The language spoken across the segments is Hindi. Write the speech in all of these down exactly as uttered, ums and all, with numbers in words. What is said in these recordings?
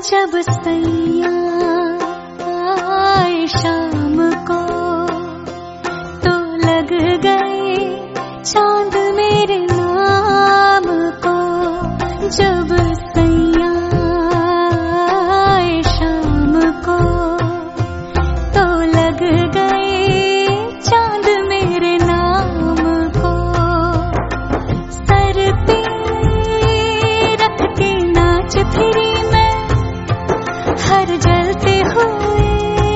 जब सैया आए शाम को तो लग गए चांद मेरे नाम को। जब सैया आए शाम को तो लग गए चांद मेरे नाम को। सर पे रख के नाच फिरी मैं हर जलते हुए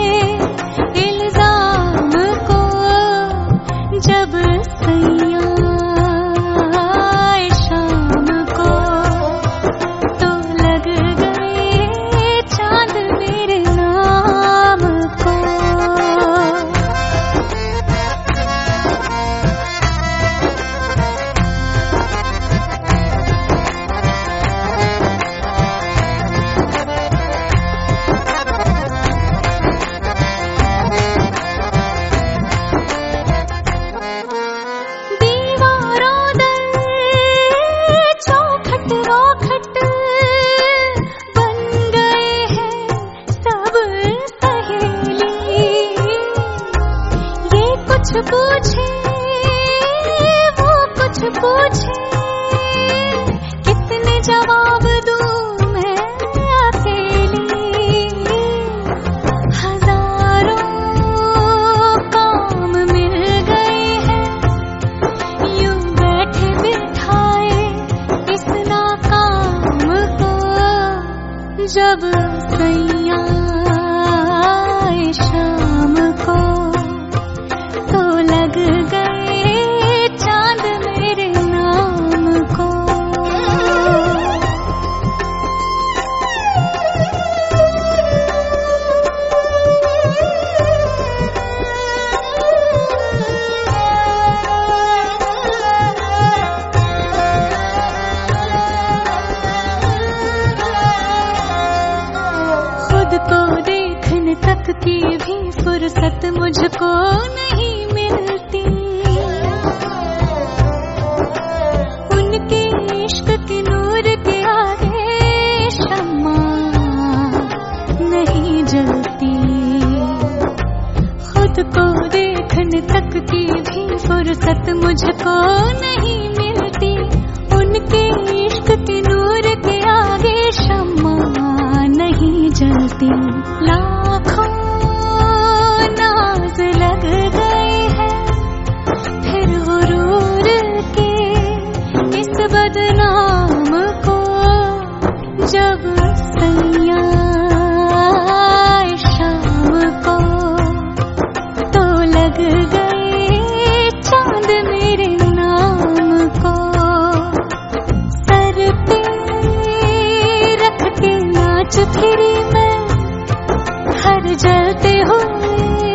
इल्जाम को। जब सैया आए शाम को तो लग गए चांद मेरे नाम को। कुछ पूछे वो कुछ पूछे, कितने जवाब दूं मैं अकेली। हजारों काम मिल गए हैं यूं बैठे बिठाए इस नाकाम को। जब सैया आए शाम को तो लग गए चांद मेरे नाम को। खुद को देखने तक की भी फुर्सत मुझको नहीं मिलती। उनके इश्क के नूर के आगे शम्मा नहीं जलती। खुद को देखने तक की भी फुर्सत मुझको नहीं मिलती। उनके इश्क के नूर के आगे शम्मा नहीं जलती। लाखों नाज लग गए हैं फिर गुरूर के इस बदनाम को। जब सैया आए शाम को तो लग गए चांद मेरे नाम को। सर पे रख के नाच फिरी मैं हर जलते हुए